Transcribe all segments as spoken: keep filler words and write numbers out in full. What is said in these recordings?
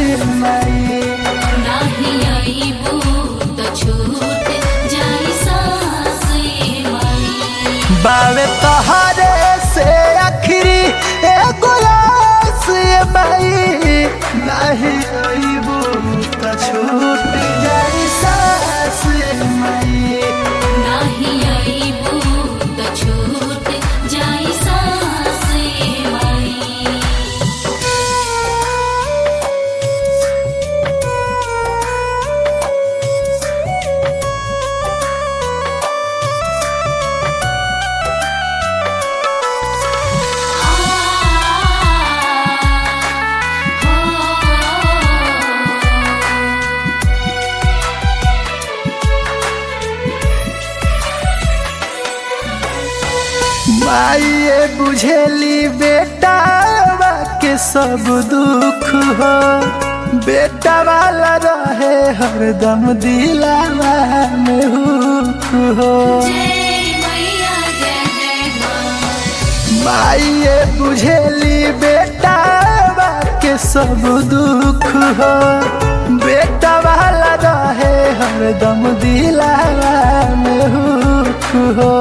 माई। नाही आईबू त छूट जाई सांस माई। बावे तोहरे से आखिरी एगो आस माई। नाही आईबू त छूट जाई सांस माई। नाही आईबू त छूट जाई सांस माई। माइए बुझेली बेटा के सब दुख हो। बेटा वाला रहे हरदम दिलावा में हुक हो। जय मैया जय जय माँ। माइए बुझेली बेटा के सब दुख हो। बेटा वाला रहे हरदम दिलावा में हुक हो।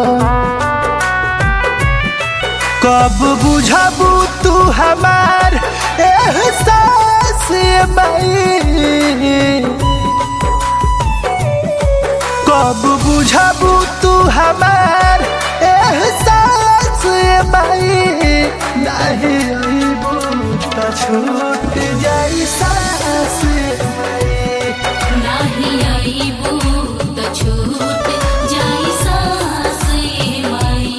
कब बुझबू तू हमार एहसास माई। कब बुझबू तू हमार एहसास माई। नहीं आईबू त छूट जाई सांस माई। नाही आईबू त छूट जाई सांस माई।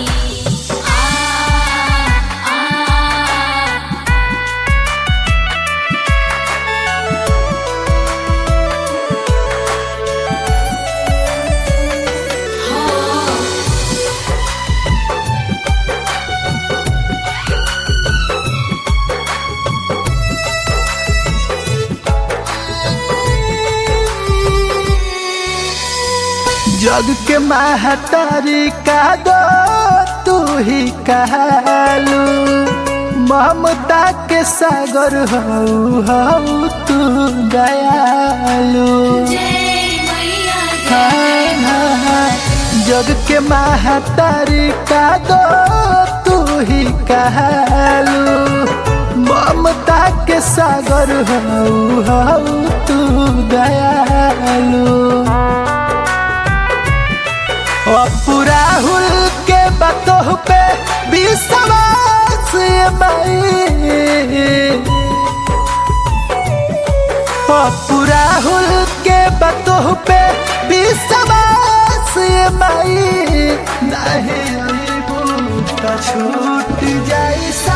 जग के महतारी का दो तू ही कहलू। ममता के सागर हऊ हऊ तू दयालू। जय मैया हाँ, हाँ, हाँ। जग के महतारी का दो तू ही कहलू। ममता के सागर हऊ हऊ तू दयालू। राहुल के बातों पे विश्वास माई। राहुल के बातों पे विश्वास माई। नहीं आईबू त छूट जाई।